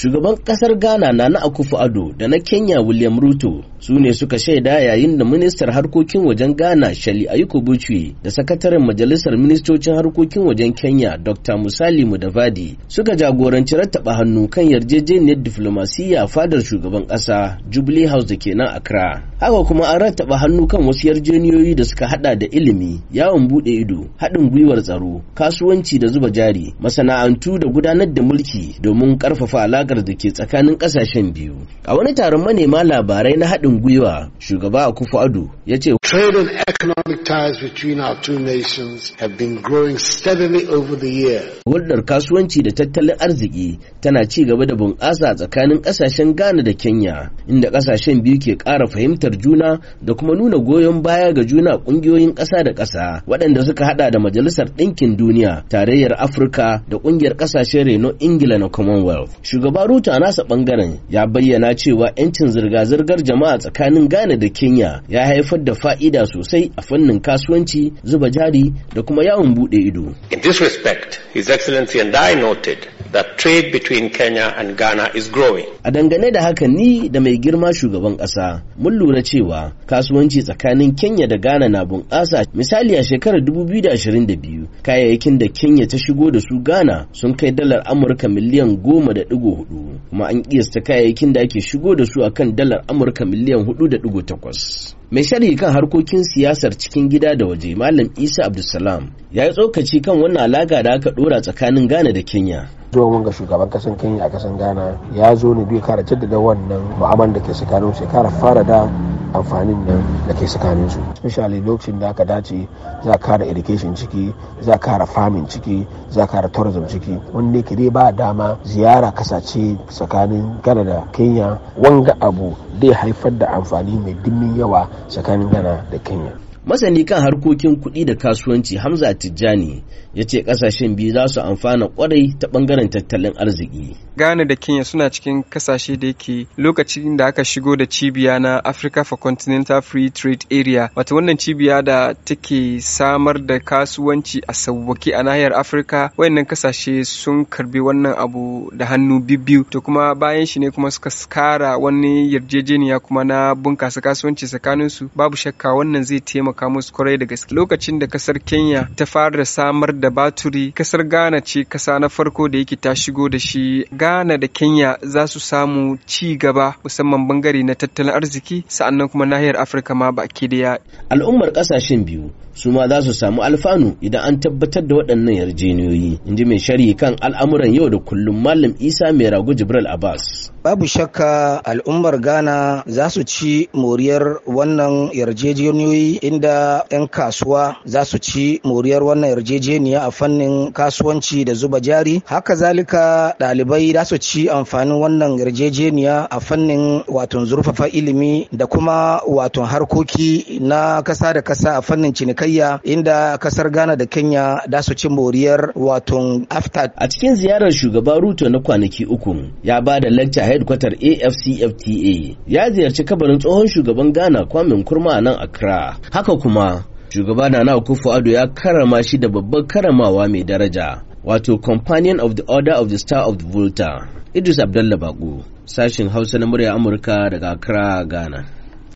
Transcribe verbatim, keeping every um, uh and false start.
Shugaban kasar Ghana Nana Akufo-Addo da na Kenya William Ruto su ne suka shaida yayin da ministar harkokin wajen Ghana Shirley Ayiko Botchwey da sakataren majalisar ministocin harkokin wajen Kenya Doctor Musalia Mudavadi suka jagoranci rattaba hannu kan yarjejeniyar diflomasiyya a fadar shugaban kasa Jubilee House da ke nan Accra. Haka kuma an rattaba hannu kan wasu yarjejeniyoyi da suka hada da ilimi, yawon bude ido, haɗin gwiwar tsaro, kasuwanci da zuba jari, masana'antu da gudanar da mulki domin karfafa alakar da ke tsakanin kasashen biyu. A wani taron manema labarai na haɗin gwiwa, shugaba Akufo-Addo ya ce trade and economic ties between our two nations have been growing steadily over the years. Hulɗar kasuwanci da tattalin arziki tana ci gaba da bunƙasa tsakanin ƙasashen Ghana da Kenya, inda ƙasashen biyu ke ƙara fahimtar juna da kuma nuna goyon baya ga juna ƙungiyoyin ƙasa da ƙasa waɗanda suka haɗa da Majalisar Ɗinkin Duniya, Tarayyar Afirka da ƙungiyar ƙasashen reno Ingila na Commonwealth. Shugaba Ruto a nasa ɓangaren ya bayyana cewa 'yancin zirga-zirgar jama'a tsakanin Ghana da Kenya ya haifar da fa'ida sosai a fannin kasuwanci, zuba jari da kuma yawon buɗe ido. In this respect, His Excellency and I noted that trade between Kenya and Ghana is growing. A dangane da haka ni da mai girma shugaban ƙasa mun lura cewa kasuwanci tsakanin Kenya da Ghana na bunƙasa. Misali a shekarar dubu biyu da ashirin da biyu kayayyakin da Kenya ta shigo da su Ghana sun kai dalar Amurka miliyan goma da ɗigo hudu kuma an kiyasta kayayyakin da ake shigo da su akan dalar Amurka miliyan hudu da ɗigo takwas. Mai sharhi kan harkokin siyasar cikin gida da waje Malam Isa Abdulsalam ya yi tsokaci kan wannan alaka da aka dora tsakanin Ghana da Kenya. Zuwan wanga shugaban kasan Kenya a kasan Ghana ya zo ne bai kara jaddada wannan mu'amalar da ke tsakanin su, kara fara da amfanin nan da ke tsakanin su, especially lokacin da aka dace za kara education ciki, za kara farming ciki, za kara tourism ciki, wanda ke dai ba dama ziyara kasace tsakanin Ghana da Kenya. Wanga abu zai haifar da amfani mai dimbin yawa tsakanin Ghana da Kenya. Masani kan harkokin kuɗi da kasuwanci Hamza Tijjani ya ce ƙasashen biyu za su amfana ƙwarai ta ɓangaren tattalin arziki. Ghana da Kenya suna cikin ƙasashe da yake lokacin da aka shigo da cibiya na Africa for Continental Free Trade Area, wata wannan cibiya da take samar da kasuwanci a sauwake a nahiyar Afirka, wayannan ƙasashe sun karbi wannan abu da hannu bibbiyu, to kuma bayan shi ne kuma suka kara wani yarjejeniya kuma na bunkasa kasuwanci tsakaninsu. Babu shakka wannan zai taimaka taimaka musu kwarai da gaske. Lokacin da kasar Kenya ta fara samar da baturi, kasar Ghana ce kasa na farko da yake ta shigo da shi. Ghana da Kenya za su samu ci gaba musamman bangare na tattalin arziki, sa'annan kuma nahiyar Afirka ma baki daya. Al'ummar kasashen biyu su ma za su samu alfanu idan an tabbatar da waɗannan yarjejeniyoyi, inji mai sharhi kan al'amuran yau da kullum Malam Isa Mai Rago Jibril Abbas. Babu shakka al'ummar Ghana za su ci moriyar wannan yarjejeniyoyi, inda 'yan kasuwa za su ci moriyar wannan yarjejeniya a fannin kasuwanci da zuba jari. Haka zalika ɗalibai za su ci amfanin wannan yarjejeniya a fannin waton zurfafa ilimi da kuma waton harkoki na kasa da kasa a fannin cinikayya, inda kasar Ghana da Kenya za su ci moriyar waton afta. A cikin ziyarar shugaba Ruto na kwanaki uku ya ba da lecture headquarter A F C F T A, ya ziyarci kabarin tsohon shugaban Ghana Kwame Nkrumah a nan Accra. Haka kuma shugaba Nana Akufo-Addo ya karama shi da babbar karamawa mai daraja, wato Companion of the Order of the Star of the Volta. Idris Abdallah Bako, sashin Hausa na murya Amurka daga Accra, Ghana.